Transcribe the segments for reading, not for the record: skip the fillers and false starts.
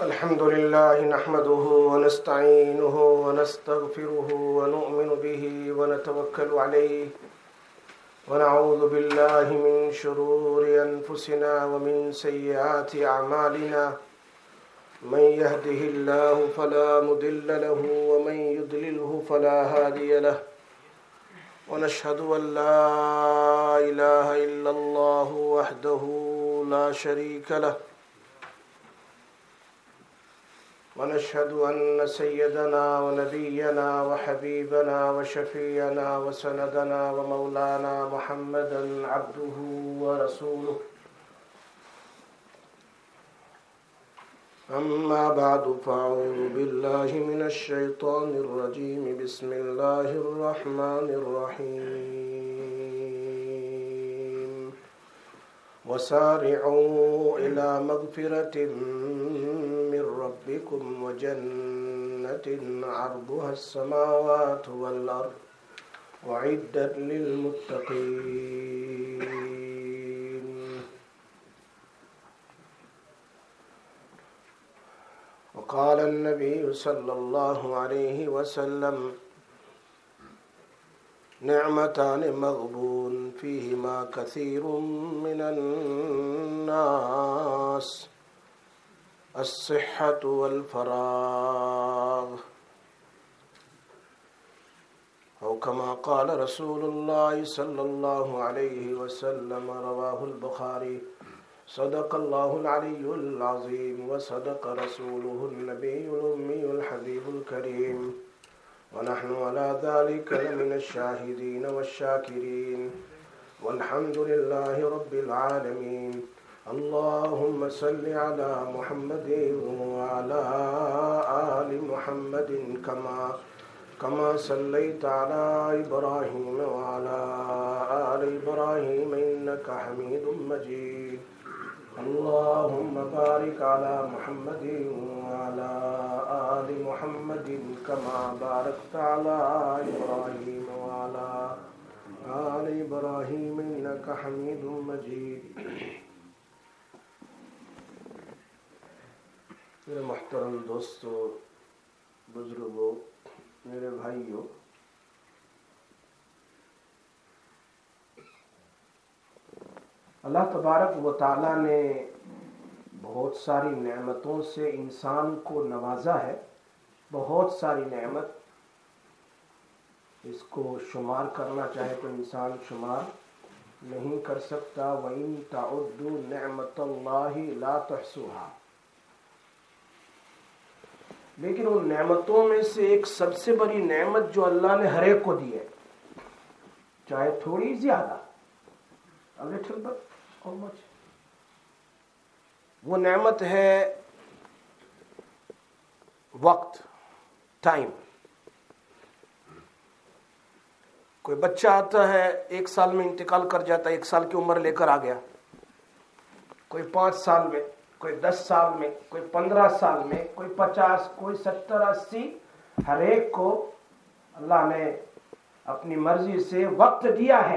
الحمد لله نحمده ونستعينه ونستغفره ونؤمن به ونتوكل عليه ونعوذ بالله من شرور أنفسنا ومن سيئات أعمالنا من يهده الله فلا مضل له ومن يضلله فلا هادي له ونشهد أن لا إله إلا الله وحده لا شريك له ونشهد أن سيدنا ونبينا وحبيبنا وشفيعنا وسندنا ومولانا محمدا عبده ورسوله أما بعد فأعوذ بالله من الشيطان الرجيم بسم الله الرحمن الرحيم وسارعوا إلى مغفرة من ربكم وجنة عرضها السماوات والأرض أعدت للمتقين وقال النبي صلى الله عليه وسلم نعمتان مغبون فيهما كثير من الناس الصحة والفراغ أو كما قال رسول الله صلى الله عليه وسلم رواه البخاري صدق الله العلي العظيم وصدق رسوله النبي الأمي الحبيب الكريم ونحن على ذلك لمن الشاهدين والشاكرين والحمد لله رب العالمين اللهم صل على محمد وعلى آل محمد كما صليت على إبراهيم وعلى آل إبراهيم إنك حميد مجيد اللهم بارك على محمد وعلى آل محمد كما باركت على إبراهيم وعلى آل إبراهيم إنك حميد مجيد میرے محترم دوستو، بزرگوں، میرے بھائیوں، اللہ تبارک و تعالی نے بہت ساری نعمتوں سے انسان کو نوازا ہے، بہت ساری نعمت، اس کو شمار کرنا چاہے تو انسان شمار نہیں کر سکتا۔ وَإِن تَعُدُّوا نِعْمَةَ اللَّهِ لَا تُحْصُوهَا، لیکن ان نعمتوں میں سے ایک سب سے بڑی نعمت جو اللہ نے ہر ایک کو دی ہے، چاہے تھوڑی زیادہ، a little bit or much، وہ نعمت ہے وقت، ٹائم۔ کوئی بچہ آتا ہے 1 سال میں انتقال کر جاتا ہے، 1 سال کی عمر لے کر آ گیا، کوئی 5 سال میں، کوئی 10 سال میں، کوئی 15 سال میں، کوئی 50، کوئی 70، 80، ہر ایک کو اللہ نے اپنی مرضی سے وقت دیا ہے۔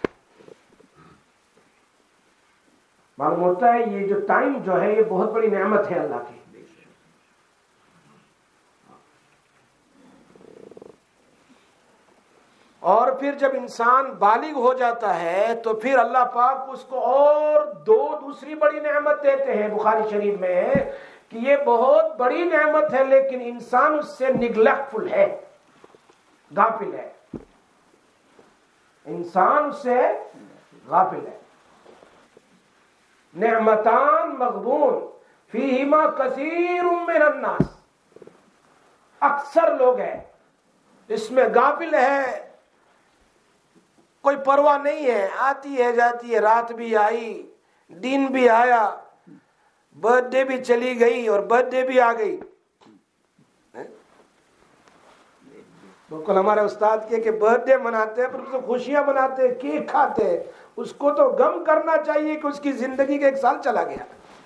معلوم ہوتا ہے یہ جو ٹائم جو ہے یہ بہت بڑی نعمت ہے اللہ کی۔ اور پھر جب انسان بالغ ہو جاتا ہے تو پھر اللہ پاک اس کو اور دوسری بڑی نعمت دیتے ہیں۔ بخاری شریف میں ہے کہ یہ بہت بڑی نعمت ہے لیکن انسان اس سے نیگلیکٹفل ہے، غافل ہے، انسان اس سے غافل ہے۔ نعمتان مغبون فیہما کثیر من الناس، اکثر لوگ ہیں اس میں غافل ہے، کوئی پرواہ نہیں ہے، آتی ہے جاتی ہے، رات بھی آئی، دن بھی آیا، برتھ ڈے بھی چلی گئی اور برتھ ڈے بھی آ گئی۔ بالکل ہمارے استاد کہ برتھ ڈے مناتے ہیں پر تو خوشیاں مناتے ہیں، کیک کھاتے ہیں، اس کو تو غم کرنا چاہیے کہ اس کی زندگی کا 1 سال چلا گیا۔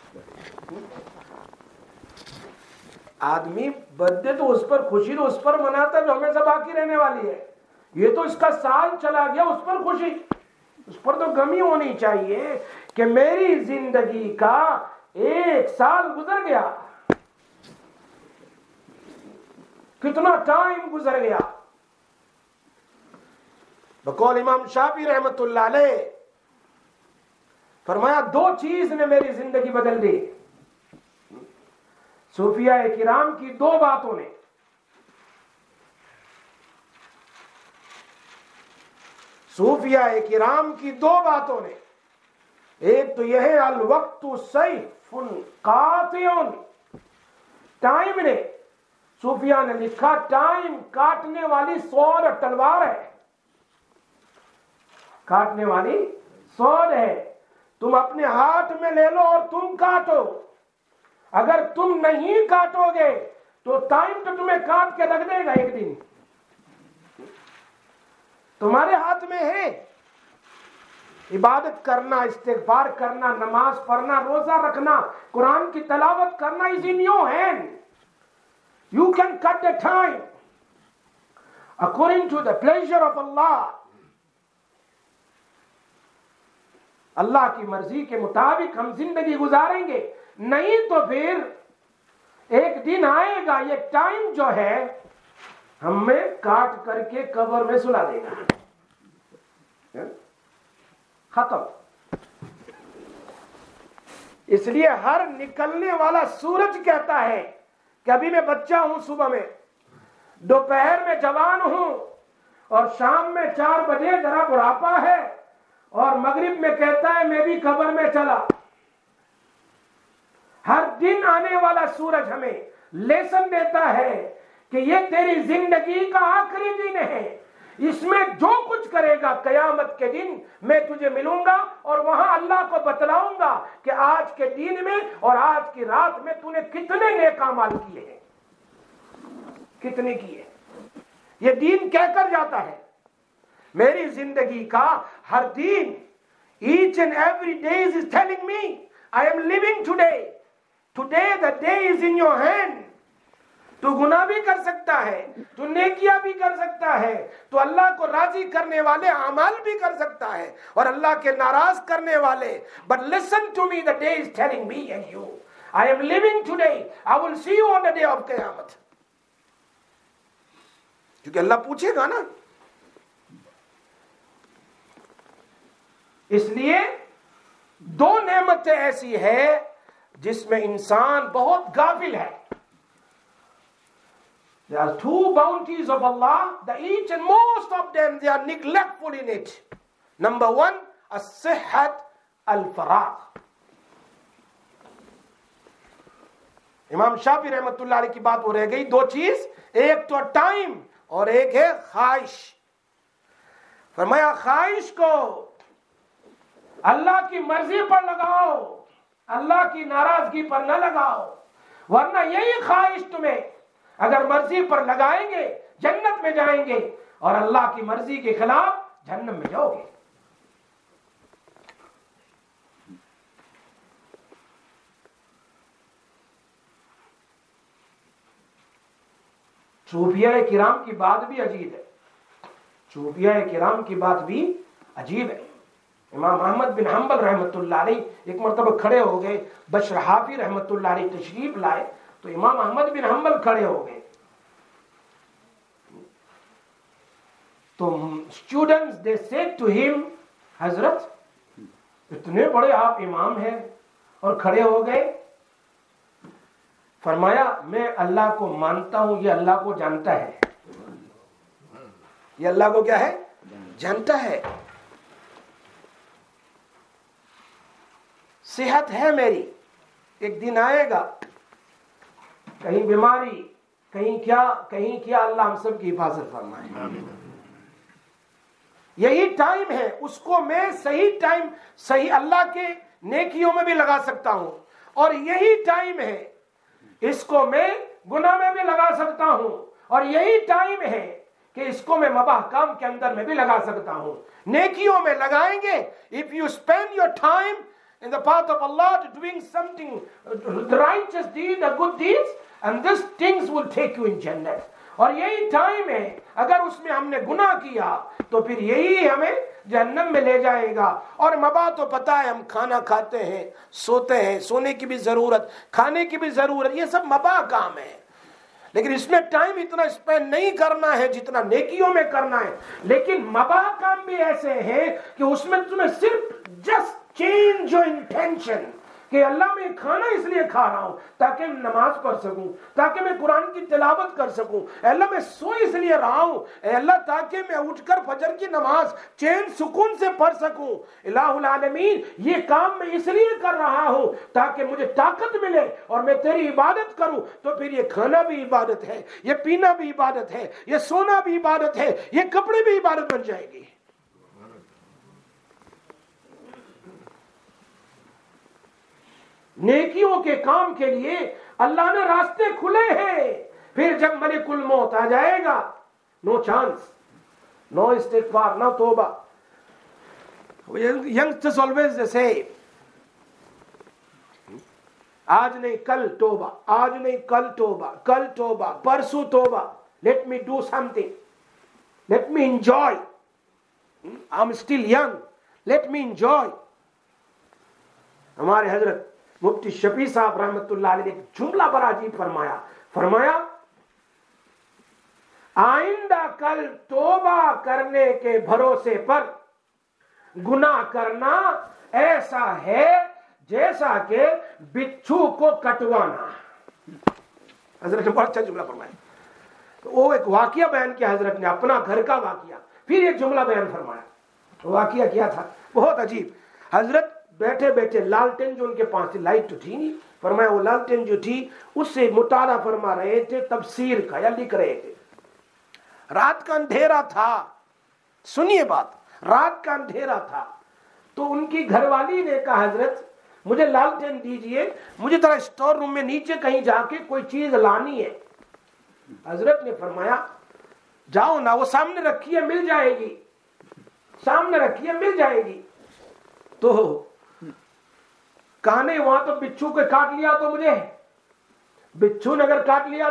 آدمی برتھ ڈے تو اس پر خوشی تو اس پر مناتا ہے جو ہمیشہ باقی رہنے والی ہے، یہ تو اس کا سال چلا گیا، اس پر خوشی، اس پر تو غم ہی ہونی چاہیے کہ میری زندگی کا 1 سال گزر گیا، کتنا ٹائم گزر گیا. بقول امام شافعی رحمت اللہ علیہ فرمایا 2 چیز نے میری زندگی بدل دی. صوفیاء کرام کی 2 باتوں نے. صوفیاء کرام کی 2 باتوں نے. ایک تو یہ ہے الوقت سیف قاطع. ٹائم نے، صوفیاء نے لکھا ٹائم کاٹنے والی سوڑ تلوار ہے. کاٹنے والی سوڑ ہے. تم اپنے ہاتھ میں لے لو اور تم کاٹو. اگر تم نہیں کاٹو گے تو ٹائم تو تمہیں کاٹ کے رکھ دے گا ایک دن. تمہارے ہاتھ میں ہے. عبادت کرنا، استغفار کرنا، نماز پڑھنا، روزہ رکھنا، قرآن کی تلاوت کرنا is in your hand. You can cut the time according to the pleasure of Allah. اللہ کی مرضی کے مطابق ہم زندگی گزاریں گے. نہیں تو پھر ایک دن آئے گا یہ ٹائم جو ہے ہمیں کاٹ کر کے قبر میں سلا دے گا. ختم. اس لیے ہر نکلنے والا سورج کہتا ہے کہ ابھی میں بچہ ہوں، صبح میں، دوپہر میں جوان ہوں، اور شام میں 4 بجے ذرا بڑھاپا ہے، اور مغرب میں کہتا ہے میں بھی قبر میں چلا. ہر دن آنے والا سورج ہمیں لیسن دیتا ہے کہ یہ تیری زندگی کا آخری دن ہے. اس میں جو کچھ کرے گا قیامت کے دن میں تجھے ملوں گا اور وہاں اللہ کو بتلاؤں گا کہ آج کے دن میں اور آج کی رات میں تو نے کتنے نیک اعمال کیے ہیں، کتنے کیے. یہ دین کہہ کر جاتا ہے میری زندگی کا ہر دن. each and every day is telling me I am living today. Today the day is in your hand. تو گناہ بھی کر سکتا ہے، تو نیکیاں بھی کر سکتا ہے، تو اللہ کو راضی کرنے والے اعمال بھی کر سکتا ہے، اور اللہ کے ناراض کرنے والے. But listen to me, the day is telling me and you I am living today. I will see you on the day of قیامت. کیونکہ اللہ پوچھے گا نا. اس لیے 2 نعمتیں ایسی ہے جس میں انسان بہت غافل ہے. There are 2 bounties of Allah, the each and most of them they are neglectful in it. Number 1, as-sihhat al-faragh. امام شافعی رحمت اللہ علیہ کی بات ہو رہ گئی. 2 چیز، ایک تو ٹائم اور ایک ہے خواہش. فرمایا خواہش کو اللہ کی مرضی پر لگاؤ، اللہ کی ناراضگی پر نہ لگاؤ، ورنہ یہی خواہش تمہیں اگر مرضی پر لگائیں گے جنت میں جائیں گے، اور اللہ کی مرضی کے خلاف جہنم میں جاؤ گے. صوفیاء کرام کی بات بھی عجیب ہے. صوفیاء کرام کی بات بھی عجیب ہے. امام احمد بن حنبل رحمت اللہ علیہ ایک مرتبہ کھڑے ہو گئے. بشر حافی رحمت اللہ علیہ تشریف لائے تو امام احمد بن حنبل کھڑے ہو گئے. تو اسٹوڈنٹس دے سیڈ ٹو ہم حضرت اتنے بڑے آپ امام ہیں اور کھڑے ہو گئے. فرمایا میں اللہ کو مانتا ہوں، یہ اللہ کو جانتا ہے. یہ اللہ کو کیا ہے؟ جانتا ہے. صحت ہے میری، ایک دن آئے گا کہیں بیماری، کہیں کیا اللہ ہم سب کی حفاظت فرمائے. یہی ٹائم ہے، اس کو میں صحیح اللہ کے نیکیوں میں بھی لگا سکتا ہوں، اور یہی ٹائم ہے اس کو میں گناہ میں بھی لگا سکتا ہوں، اور یہی ٹائم ہے کہ اس کو میں مباح کام کے اندر میں بھی لگا سکتا ہوں. نیکیوں میں لگائیں گے. if you spend your time in the path of Allah to doing something, the righteous deed, the good deeds, and these things will take you in Jannah. اور یہی ٹائم ہے اگر اس میں ہم نے گناہ کیا تو پھر یہی ہمیں جہنم میں لے جائے گا. اور مباح تو پتہ ہے، ہم کھانا کھاتے ہیں، سوتے ہیں، سونے کی بھی ضرورت، کھانے کی بھی ضرورت، یہ سب مباح کام ہے. لیکن اس میں ٹائم اتنا اسپینڈ نہیں کرنا ہے جتنا نیکیوں میں کرنا ہے. لیکن مباح کام بھی ایسے ہیں کہ اس میں تمہیں صرف جسٹ چینج یور انٹینشن کہ اللہ میں کھانا اس لیے کھا رہا ہوں تاکہ میں نماز پڑھ سکوں, تاکہ میں قرآن کی تلاوت کر سکوں. اے اللہ میں سو اس لیے رہا ہوں, اے اللہ تاکہ میں اٹھ کر فجر کی نماز چین سکون سے پڑھ سکوں. الہ العالمین یہ کام میں اس لیے کر رہا ہوں تاکہ مجھے طاقت ملے اور میں تیری عبادت کروں. تو پھر یہ کھانا بھی عبادت ہے, یہ پینا بھی عبادت ہے, یہ سونا بھی عبادت ہے, یہ کپڑے بھی عبادت بن جائے گی. نیکیوں کے کام کے لیے اللہ نے راستے کھلے ہیں. پھر جب ملک الموت آ جائے گا, نو چانس, نو استغفار, نو توبہ. youngsters always they say آج نہیں کل توبہ, آج نہیں کل توبہ, کل توبہ, پرسوں توبہ. let me do something, let me enjoy, I'm still young, let me enjoy. ہمارے حضرت مفتی شفیع صاحب رحمت اللہ علیہ نے ایک جملہ بڑا عجیب فرمایا آئندہ کل توبہ کرنے کے بھروسے پر گناہ کرنا ایسا ہے جیسا کہ بچھو کو کٹوانا. حضرت نے بہت اچھا جملہ فرمایا. تو وہ ایک واقعہ بیان کیا حضرت نے, اپنا گھر کا واقعہ, پھر ایک جملہ بیان فرمایا. واقعہ کیا تھا بہت عجیب. حضرت بیٹھے بیٹھے لالٹین جو ان کے پاس تھی, لائٹ تو تھی نہیں, فرمایا وہ لالٹین جو تھی اس سے مطالعہ فرما رہے تھے تفسیر کا یا لکھ رہے تھے. رات کا اندھیرا تھا, سنیے بات, رات کا اندھیرا تھا. تو ان کی گھر والی نے کہا حضرت مجھے لالٹین دیجئے, مجھے ذرا اسٹور روم میں نیچے کہیں جا کے کوئی چیز لانی ہے. حضرت نے فرمایا جاؤ نا, وہ سامنے رکھی ہے مل جائے گی, سامنے رکھی ہے مل جائے گی. تو کہا نہیں وہاں تو بچھو کو کاٹ لیا, تو مجھے بچھو نے اگر کاٹ لیا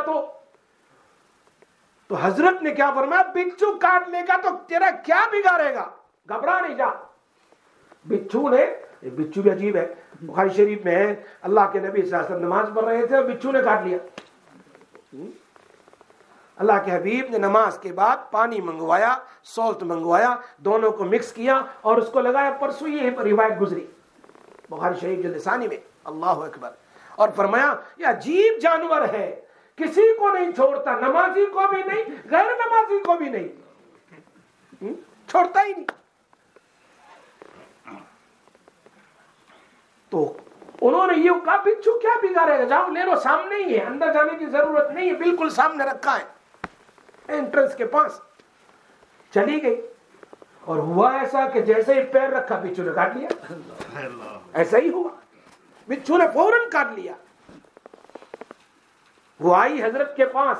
تو حضرت نے کیا فرمایا, بچھو کاٹ لے گا تو تیرا کیا بگاڑے گا, گھبرا نہیں جا. بچھو نے, بچھو بھی عجیب ہے, بخاری شریف میں ہے اللہ کے نبی صلی اللہ علیہ وسلم نماز پڑھ رہے تھے, بچھو نے کاٹ لیا. اللہ کے حبیب نے نماز کے بعد پانی منگوایا, سالٹ منگوایا, دونوں کو مکس کیا اور اس کو لگایا. پرسوں یہ روایت گزری بخاری شریف جلد ثانی میں. اللہ اکبر. اور فرمایا یہ عجیب جانور ہے, کسی کو نہیں چھوڑتا, نمازی کو بھی نہیں, غیر نمازی کو بھی نہیں, چھوڑتا ہی نہیں. تو انہوں نے یہ کہا بچھو کیا بگاڑے گا, جاؤ لے لو, سامنے ہی ہے, اندر جانے کی ضرورت نہیں ہے, بالکل سامنے رکھا ہے انٹرنس کے پاس. چلی گئی اور ہوا ایسا کہ جیسے ہی پیر رکھا بچھو نے کاٹ لیا. ایسا ہی ہوا, بچھو نے فوراً کاٹ لیا. وہ آئی حضرت کے پاس,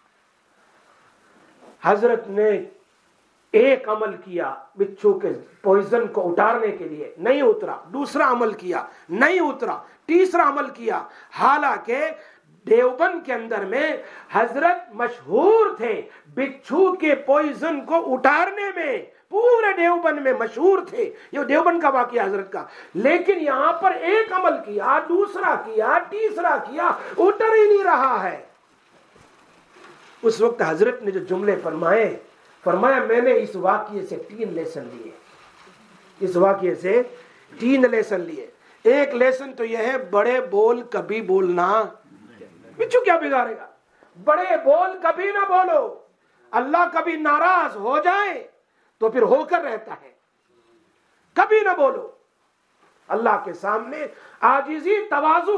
حضرت نے ایک عمل کیا بچھو کے پوائزن کو اتارنے کے لیے, نہیں اترا. دوسرا عمل کیا, نہیں اترا. تیسرا عمل کیا. حالانکہ دیوبند کے اندر میں حضرت مشہور تھے بچھو کے پوائزن کو اتارنے میں, پورے دیوبند میں مشہور تھے. یہ دیوبند کا واقعہ حضرت کا. لیکن یہاں پر ایک عمل کیا, دوسرا کیا, تیسرا کیا, اتر ہی نہیں رہا ہے. اس وقت حضرت نے جو جملے فرمایا میں نے اس واقعے سے 3 لیسن لیے. اس واقعے سے 3 لیسن لیے. ایک لیسن تو یہ ہے, بڑے بول کبھی بولنا, بچھو کیا بگاڑے گا, بڑے بول کبھی نہ بولو. اللہ کبھی ناراض ہو جائے تو پھر ہو کر رہتا ہے, کبھی نہ بولو. اللہ کے سامنے عاجزی, تواضع,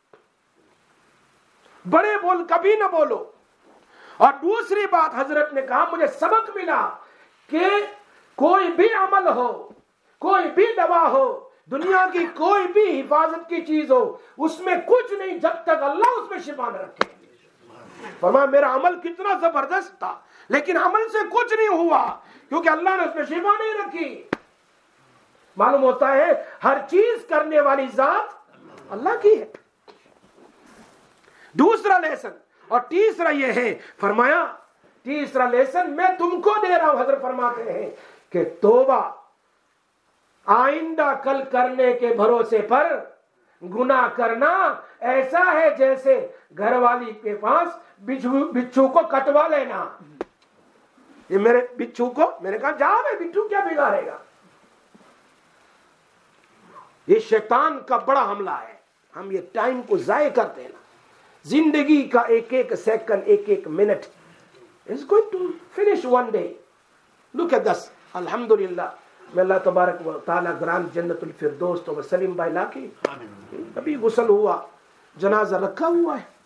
بڑے بول کبھی نہ بولو. اور دوسری بات حضرت نے کہا مجھے سبق ملا کہ کوئی بھی عمل ہو, کوئی بھی دوا ہو, دنیا کی کوئی بھی حفاظت کی چیز ہو, اس میں کچھ نہیں جب تک اللہ اس میں شفا نہ رکھے. فرمایا میرا عمل کتنا زبردست تھا لیکن عمل سے کچھ نہیں ہوا کیونکہ اللہ نے اس میں شفا نہیں رکھی. معلوم ہوتا ہے ہر چیز کرنے والی ذات اللہ کی ہے. دوسرا لیسن اور تیسرا یہ ہے, فرمایا تیسرا لیسن میں تم کو دے رہا ہوں. حضرت فرماتے ہیں کہ توبہ آئندہ کل کرنے کے بھروسے پر गुनाह करना ऐसा है जैसे घर वाली के पास बिच्छू को कटवा लेना। ये मेरे बिच्छू को, मैंने कहा जा मैं बिच्छू क्या बिगाड़ेगा। ये शैतान का बड़ा हमला है। हम ये टाइम को जाये करते हैं ना, जिंदगी का एक एक सेकंड, एक एक minute is going to finish one day. Look at this. Alhamdulillah. मैं अल्लाह तबारक व तआला ग्रांड जन्नतुल फिरदौस तो सलीम भाई लाके अभी गुस्ल हुआ, जनाजा रखा हुआ है।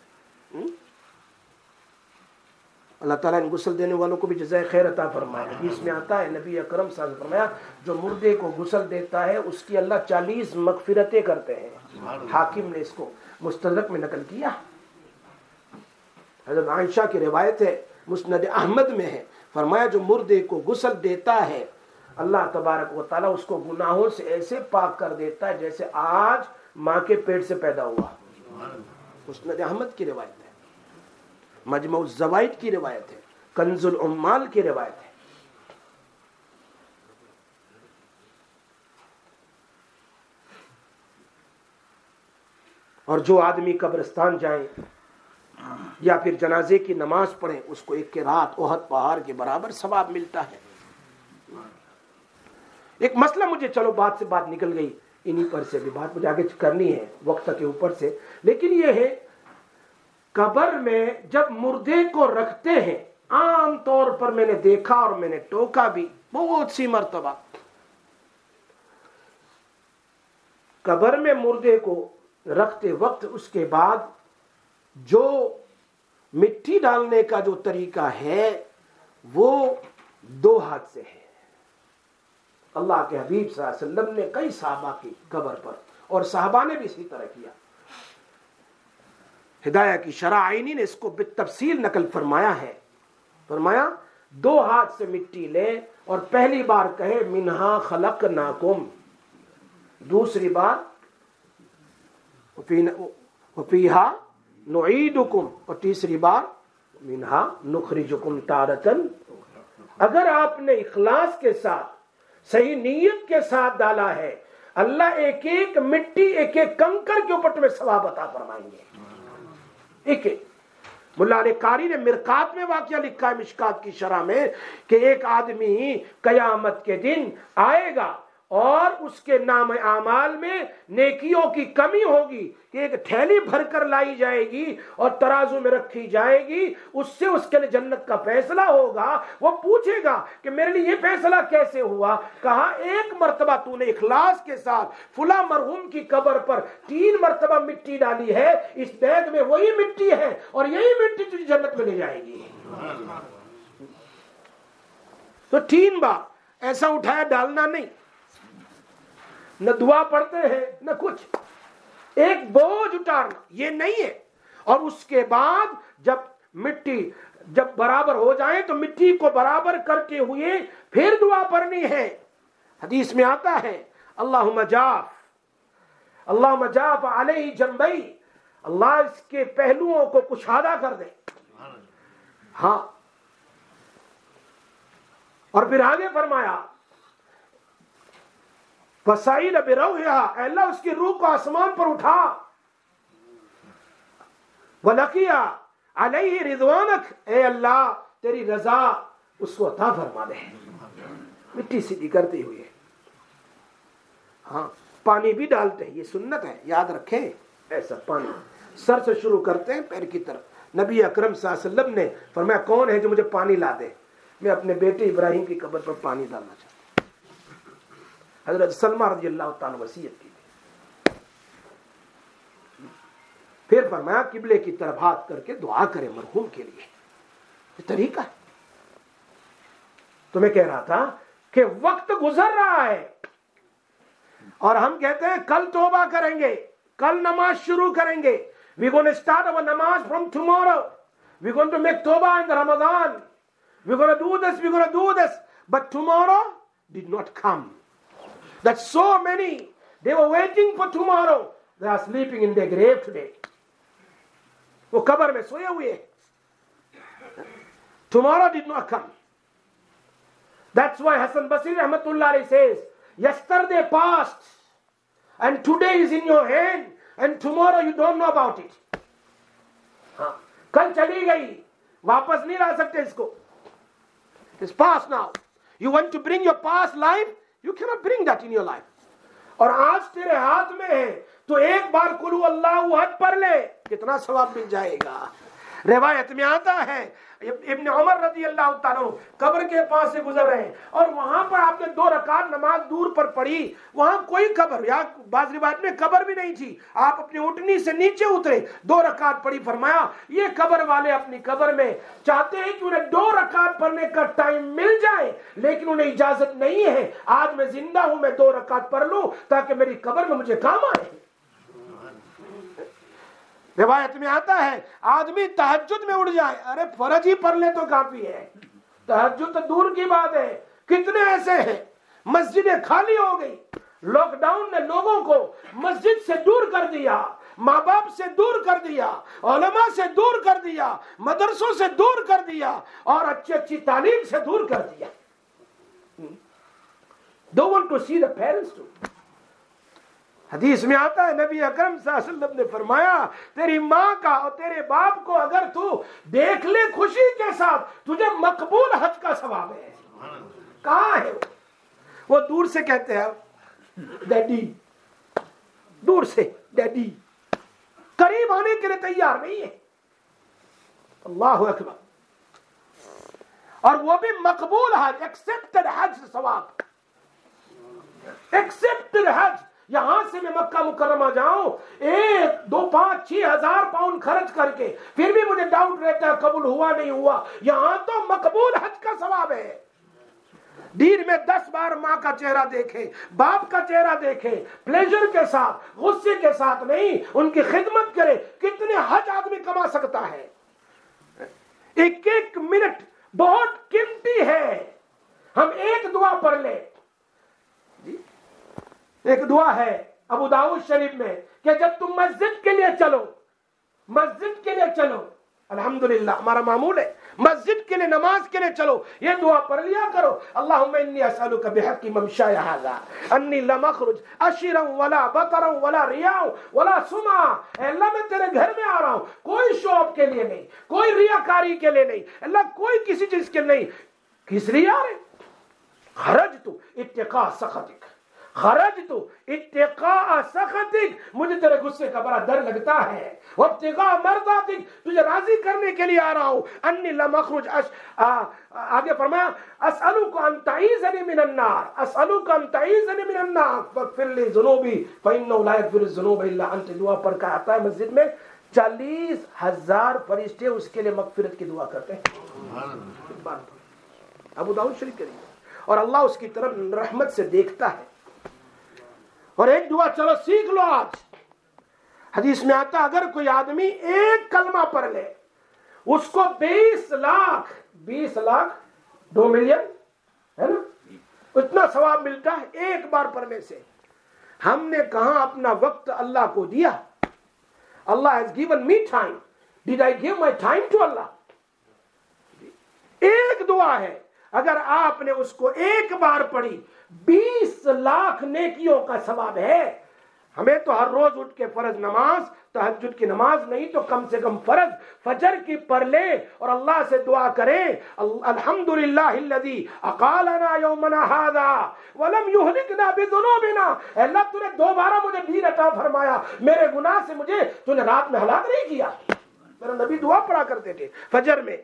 अल्लाह ताला इन गुस्ल देने वालों को भी जज़ाए खैर अता फरमाए। इसमें आता है नबी अकरम सल्लल्लाहु अलैहि वसल्लम फरमाया जो मुर्दे को गुस्ल देता है उसकी अल्लाह 40 मगफिरतें करते हैं। हाकिम ने इसको मुस्तदरक में नकल किया। हज़रत आयशा की रिवायत है, मुस्नद अहमद में है, फरमाया जो मुर्दे को गुस्ल देता है अल्लाह तबारक व तआला उसको गुनाहों से ऐसे पाक कर देता है जैसे आज माँ के पेट से पैदा हुआ। मुस्नद अहमद की रिवायत है, मजमू ज़वाइद की रिवायत है, कंजुल उम्माल की रिवायत है। और जो आदमी कब्रिस्तान जाए या फिर जनाजे की नमाज पढ़े उसको एक के रात ओहद पहाड़ के बराबर सवाब मिलता है। एक मसला मुझे, चलो बात से बात निकल गई, इन्हीं पर से भी बात मुझे आगे करनी है वक्त के ऊपर से, लेकिन यह है कब्र में जब मुर्दे को रखते हैं आम तौर पर मैंने देखा और मैंने टोका भी बहुत सी मर्तबा, कब्र में मुर्दे को रखते वक्त उसके बाद जो मिट्टी डालने का जो तरीका है वो 2 हाथ से है। अल्लाह के हबीब सल्लल्लाहु अलैहि वसल्लम ने कई सहाबा की कब्र पर, और सहाबा ने भी इसी तरह किया। हिदाया की शरह आईनी ने इसको बितफसील नकल फरमाया है। फरमाया 2 हाथ से मिट्टी ले और पहली बार कहे मिन्हा खलकनाकुम, दूसरी बार वफीहा नुईदुकुम, और तीसरी बार मिन्हा नुखरिजुकुम तारतन। अगर आपने इखलास के साथ सही नीयत के साथ डाला है अल्लाह एक एक मिट्टी एक एक कंकर के ऊपर तुम्हें सवाब अता फरमाएंगे। एक एक मुल्ला अली कारी ने मिरकात में वाकया लिखा है मिशकात की शरह में कि एक आदमी कयामत के दिन आएगा और उसके नाम आमाल में नेकियों की कमी होगी कि एक थैली भरकर लाई जाएगी और तराजू में रखी जाएगी, उससे उसके लिए जन्नत का फैसला होगा। वो पूछेगा कि मेरे लिए ये फैसला कैसे हुआ। कहा एक मर्तबा तूने इखलास के साथ फुला मरहूम की कब्र पर 3 मर्तबा मिट्टी डाली है, इस बैग में वही मिट्टी है और यही मिट्टी तुझे जन्नत में ले जाएगी। तो 3 बार ऐसा उठाया डालना नहीं, न दुआ पढ़ते हैं न कुछ, एक बोझ उतारना ये नहीं है। और उसके बाद जब मिट्टी जब बराबर हो जाए तो मिट्टी को बराबर करते हुए फिर दुआ पढ़नी है। हदीस में आता है अल्लाहुम्मा जाफ अलैहि जंबई, अल्लाह इसके पहलुओं को कुशादा कर दे। हाँ, और फिर आगे फरमाया फसाइल बिरौहा, अल्लाह उसकी रूह को आसमान पर उठा। वलकिया अलैहि रिज़वानक, ए अल्लाह तेरी रजा उसको अता फरमा दे। मिट्टी सीधी करते हुए हाँ पानी भी डालते हैं, ये सुन्नत है, याद रखें। ऐसा पानी सर से शुरू करते हैं पैर की तरफ। नबी अकरम सल्लल्लाहु अलैहि वसल्लम ने फरमाया कौन है जो मुझे पानी ला दे, मैं अपने बेटे इब्राहिम की कब्र पर पानी डालना चाहता हूं। हजरत सलमा रज़ी अल्लाह ताला वसीयत की। फिर फरमाया किबले की तरफ हाथ करके दुआ करे मरहूम के लिए। ये तरीका है। तो मैं कह रहा था कि वक्त गुजर रहा है और हम कहते हैं कल तौबा करेंगे, कल नमाज शुरू करेंगे। वी गोना स्टार्ट अवर नमाज from tomorrow, we gonna to make तौबा in Ramzan, we gonna do this, we gonna do this, but tomorrow did not come. That so many, they were waiting for tomorrow, they are sleeping in their grave today. वो कब्र में सोए हुए। Tomorrow did not come. That's why Hassan Basri rahmatullah alayhi says, yesterday passed, and today is in your hand and tomorrow you don't know about it. हाँ, कल चली गई, वापस नहीं ला सकते इसको. It's past now. You want to bring your past life, you cannot bring that in your life. और आज तेरे हाथ में है तो एक बार कुल अल्लाहु अहद पढ़ ले, कितना सवाब मिल जाएगा. रिवायत में आता है इब्न उमर रजी अल्लाह ताला कब्र के पास से गुजर रहे हैं और वहां पर आपने 2 रकात नमाज दूर पर पढ़ी. वहां कोई कब्र या बाज रिवायत में कब्र भी नहीं थी. आप अपनी ऊँटनी से नीचे उतरे, 2 रकात पढ़ी. फरमाया ये कब्र वाले अपनी कब्र में चाहते हैं कि उन्हें 2 रकात पढ़ने का टाइम मिल जाए, लेकिन उन्हें इजाजत नहीं है. आज मैं जिंदा हूं, मैं 2 रकात पढ़ लूं ताकि मेरी कब्र में मुझे काम आए. रिवायत में आता है आदमी तहज्जुद में उड़ जाए, अरे फर्ज ही पढ़ ले तो काफी है, तहज्जुद तो दूर की बात है. कितने ऐसे हैं, मस्जिदें खाली हो गई, लॉकडाउन ने लोगों को मस्जिद से दूर कर दिया, माँ बाप से दूर कर दिया, उलमा से दूर कर दिया, मदरसों से दूर कर दिया और अच्छी अच्छी तालीम से दूर कर दिया. Don't want to see the parents too. हदीस में आता है नबी अकरम सल्लल्लाहु अलैहि वसल्लम ने फरमाया तेरी माँ का और तेरे बाप को अगर तू देख ले खुशी के साथ, तुझे मकबूल हज का सवाब है. कहाँ है वो दूर से कहते हैं डैडी, दूर से डैडी, करीब आने के लिए तैयार नहीं है. अल्लाहु अकबर. और वो भी मकबूल हज, एक्सेप्टेड हज सवाब, एक्सेप्टेड हज. यहां से मैं मक्का मुकर्रमा जाऊं 1, 2, 5, 6 हजार पाउंड खर्च करके, फिर भी मुझे डाउट रहता है कबूल हुआ नहीं हुआ. यहां तो मकबूल हज का सवाब है. दिन में 10 बार माँ का चेहरा देखे, बाप का चेहरा देखे, प्लेजर के साथ, गुस्से के साथ नहीं, उनकी खिदमत करे. कितने हज आदमी कमा सकता है. 1-1 मिनट बहुत कीमती है. हम एक दुआ पढ़ ले. एक दुआ है अबू दाऊद शरीफ में कि जब तुम मस्जिद के लिए चलो, मस्जिद के लिए चलो, अल्हम्दुलिल्लाह हमारा मामूल है, मस्जिद के लिए नमाज के लिए चलो, ये दुआ पढ़ लिया करो. अल्लाहुम्मा इन्नी असअलुका बिहक्की ममशाया हाज़ा अन्नी ला मखरुज अशिरन वला बतरन वला रियाउ वला सुमा. अल्लाह मैं तेरे घर में आ रहा हूं, कोई शौक के लिए नहीं, कोई रियाकारी के लिए नहीं, अल्लाह कोई किसी चीज के नहीं. किस लिए आ रहे? खरजतु इत्तिका सखतिक, खरजतु इत्तिका सखतिक, मुझे तेरे गुस्से का बड़ा डर लगता है. वब्तिगा मर्दातिक, तुझे राजी करने के लिए आ रहा हूं. अन्नी ला मखरुज आगे फरमाया असअलुका अन तईज़नी मिनन नार, असअलुका अन तईज़नी मिनन नार फगफिर ली ज़ुनूबी फइन्नहु ला यगफिरु ज़ुनूबा इल्ला अंत. दुआ पढ़ कर आता है मस्जिद में 40,000 फरिश्ते उसके लिए मगफिरत की दुआ करते हैं. अबू दाऊद शरीफ के लिए. और अल्लाह उसकी तरफ रहमत से देखता है. और एक दुआ चलो सीख लो आज. हदीस में आता अगर कोई आदमी एक कलमा पढ़ ले उसको 20 लाख 2 मिलियन है ना, उतना सवाब मिलता है एक बार पढ़ने से. हमने कहां अपना वक्त अल्लाह को दिया. Allah has given me time, did I give my time to Allah? एक दुआ है, अगर आपने उसको एक बार पढ़ी 20 लाख नेकियों का सवाब है. हमें तो हर रोज उठ के फर्ज नमाज, तहज्जुद की नमाज नहीं तो कम से कम फर्ज फजर की पढ़ ले और अल्लाह से दुआ करें अल्हम्दुलिल्लाहिल्लज़ी अक़ालना यौमना हाज़ा वलम युहलिकना बिज़ुनूबिना. अल्लाह तूने दोबारा मुझे दिन अता फरमाया, मेरे गुनाह से मुझे तूने रात में हलाक नहीं किया. मेरा नबी दुआ पढ़ा करते थे फजर में,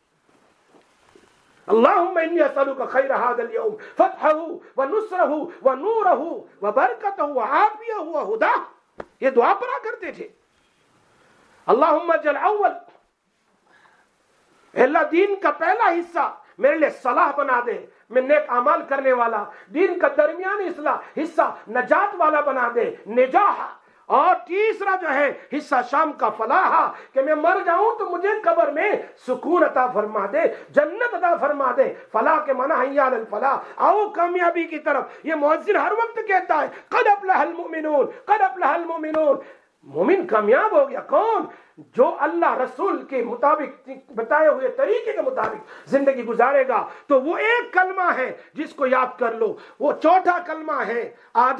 अल्लाहुम्मा इन्नी असअलुका खैर हाज़ल यौम फतहहु व नुस्रहु व नूरहु व बरकतहु व आफियहु व हुदा. ये दुआ पढ़ा करते थे. अल्लाहुम्मा जल अव्वल, अल्लाह दीन का पहला हिस्सा मेरे लिए सलाह बना दे, मैं नेक अमल करने वाला. दीन का दरमियानी हिस्सा नजात वाला बना दे, निजाह. और तीसरा जो है हिस्सा शाम का फलाह, कि मैं मर जाऊं तो मुझे कब्र में सुकून अता फरमा दे, जन्नत अता फरमा दे. फलाह के माना हय्या अलल फलाह, आओ कामयाबी की तरफ. ये मुअज्जिन हर वक्त कहता है क़द अफ़लहल मुमिनून, क़द अफ़लहल मुमिनून. मोमिन कामयाब हो गया कौन? जो अल्लाह रसूल के मुताबिक बताए हुए तरीके के मुताबिक जिंदगी गुजारेगा. तो वो एक कलमा है जिसको याद कर लो, वो चौथा कलमा है आधा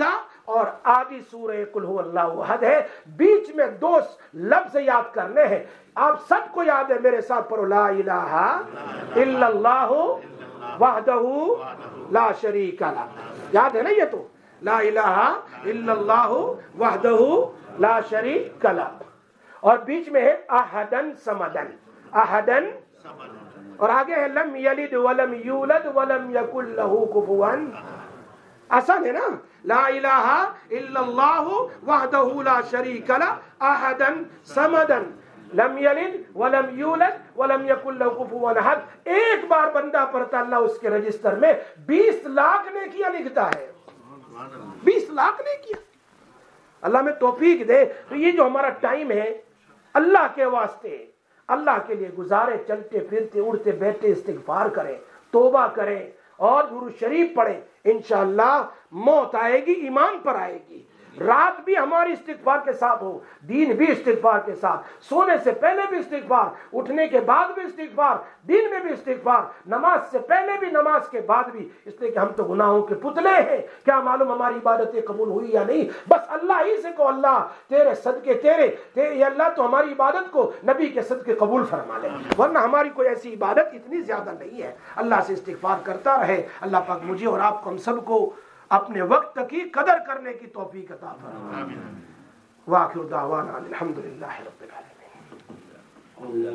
اور آدھی سورہ قل هو اللہ احد ہے. بیچ میں 2 لفظ یاد کرنے ہیں. آپ سب کو یاد ہے, میرے ساتھ پڑھو, لا الہ الا اللہ وحدہ لا شریک لہ. یاد ہے نا یہ تو, لا الہ الا اللہ وحدہ لا شریک لہ. اور بیچ میں ہے احدن سمدن, احدن, اور آگے ہے لم یلد ولم یولد ولم یکن لہ کفوا. آسان ہے نا, لا الہ الا اللہ وحدہ لا شریک لہ احدن سمدن لم یلد ولم یولد ولم یکن لہ کفوا احد. ایک بار بندہ پڑھتا, اللہ اس کے رجسٹر میں 20 لاکھ نیکیاں لکھتا ہے. 20 لاکھ نیکیاں. اللہ میں توفیق دے. تو یہ جو ہمارا ٹائم ہے اللہ کے واسطے, اللہ کے لیے گزارے, چلتے پھرتے اڑتے بیٹھتے استغفار کریں, توبہ کریں اور درود شریف پڑھیں. انشاءاللہ موت آئے گی ایمان پر آئے گی. رات بھی ہماری استغفار کے ساتھ ہو, دین بھی استغفار کے ساتھ, سونے سے پہلے بھی استغفار, اٹھنے کے بعد بھی استغفار, دین میں بھی استغفار, نماز سے پہلے بھی نماز کے بعد بھی. اس لیے کہ ہم تو گناہوں کے پتلے ہیں, کیا معلوم ہماری عبادتیں قبول ہوئی یا نہیں. بس اللہ ہی سے کو, اللہ تیرے صدقے تیرے یا اللہ تو ہماری عبادت کو نبی کے صدقے قبول فرما لے, ورنہ ہماری کوئی ایسی عبادت اتنی زیادہ نہیں ہے. اللہ سے استغفار کرتا رہے. اللہ پاک مجھے اور آپ کو, ہم سب کو اپنے وقت کی قدر کرنے کی توفیق عطا فرمائے. وآخر دعوانا الحمدللہ رب العالمین.